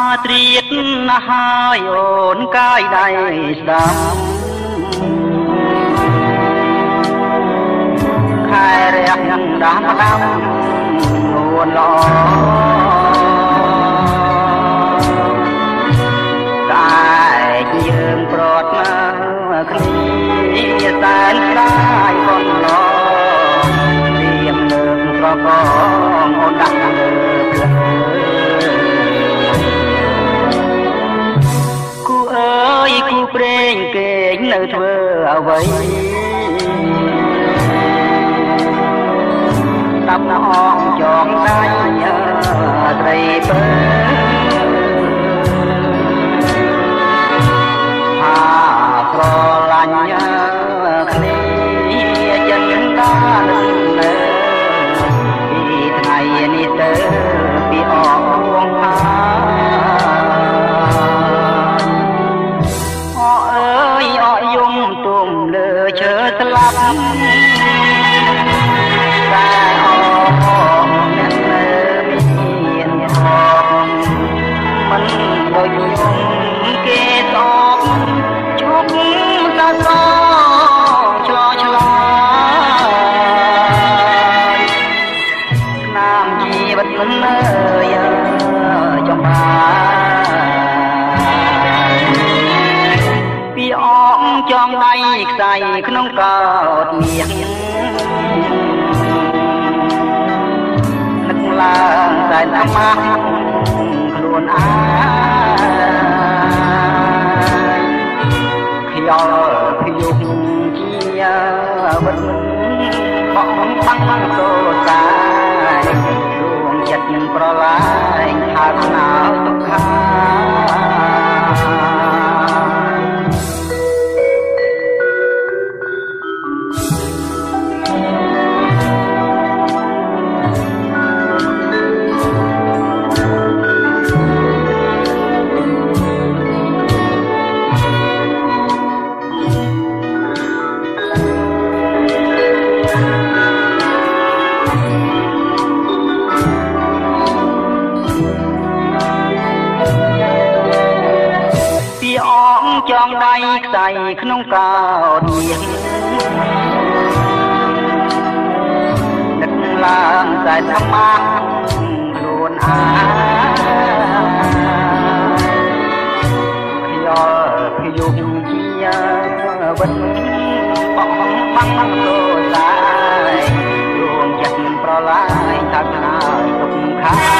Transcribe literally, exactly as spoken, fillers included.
ត្រៀតណាស់ហើយអូនកាយដៃស្ដាំខែរះនឹងដាំដាំនួនល្អកាយយើងប្រត់ណាគ្នាសែនស្ដាយបំឡងទៀមលើកប្រកងអូនដាក់លើផ្លូវគូអើយគូព្រេងគេងនៅធ្វើអ្វីតាប់អងចងដៃត្រីពើហាប្រឡាញ់គ្នាចិនដានឹងនៅពីថ្ងៃនេះទៅពីអងវងផាអអើយអយំទុំលើឈើស្លាប់តែអងអ្នកនៅមានហងមិនដូចយំគេតបឈប់សាសឆ្លោឆ្លាយនាមជីវិតមិនអើយចំបានពីអងចងដៃខ្សែក្នុងកោតមាសនឹកឡើងតែអាម៉ាស់ខ្លួនអាយខ្យល់ខ្យុះជាវិតបងតាំងតោសាយរួងចិត្តនឹងប្រឡាយថាស្នាទុក្ខាចងដៃខ្សែក្នុងកោតមាសនឹកឡើងតែធម្មតាខ្លួនអាខ្យល់ខ្យុះជាវិតបងបាំងទោសាយរួងចិត្តប្រឡាយថាខ្នើយទុកខា